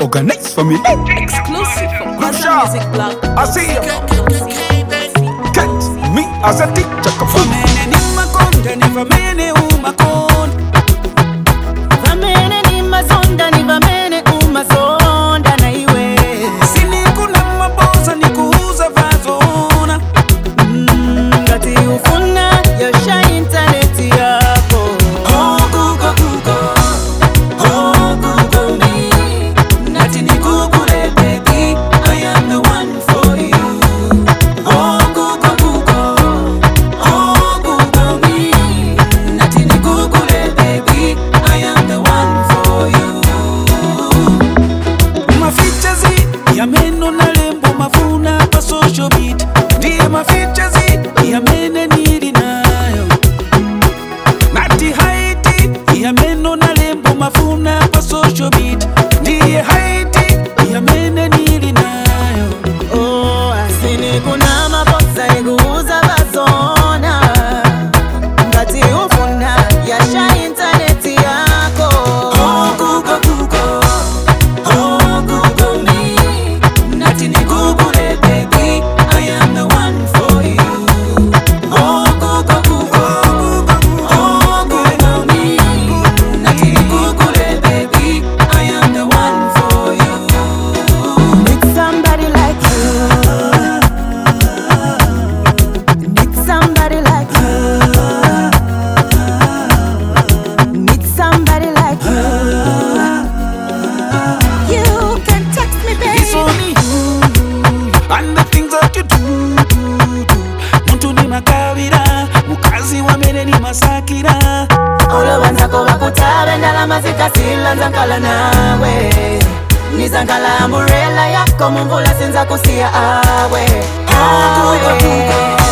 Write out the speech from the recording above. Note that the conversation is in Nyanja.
Organize for me. Exclusive from Gaza Sure. Music Blog. I see you. Get me as a teacher. Famene ni makonda ni famene umakonda. Famene ni mazonda ni famene umazonda na iwe. Sini kuna maboza ni kuuza vazona. Ngati ufuna yosha internet yako. Oh Google Google, oh Google me. Nati ni Google baby, I am the one for you. Oh Google Google, oh Google me. Nati ni Google baby, I am the one for you. Mafichazi ya meno na lembo mafuna pa social media. Ndiye mafichazi ya mene nili nayo. Nati haiti ya meno na lembo mafuna pa social media. Ndiye haiti ya mene nili nayo. Oh, asini kuna maboza ni kuuza bazona. Ngati ufuna yasha internet yako. Oh Google Google, oh Google me. Nati ni Google baby, I am the one for you. Oh Google Google, oh Google me. Nati ni Google baby, I am the one for you. Need somebody like you. Need somebody like you. Need somebody like you. You can text me, It's baby. only you and the things that you do. Muntu ni makabira, mukazi wa mene ni masakira. Olo wanzako bakutabe ndalama zikasila nzankala nawe. Nizankala umbrella yako mumvula sinza kusia awe. Google, Google.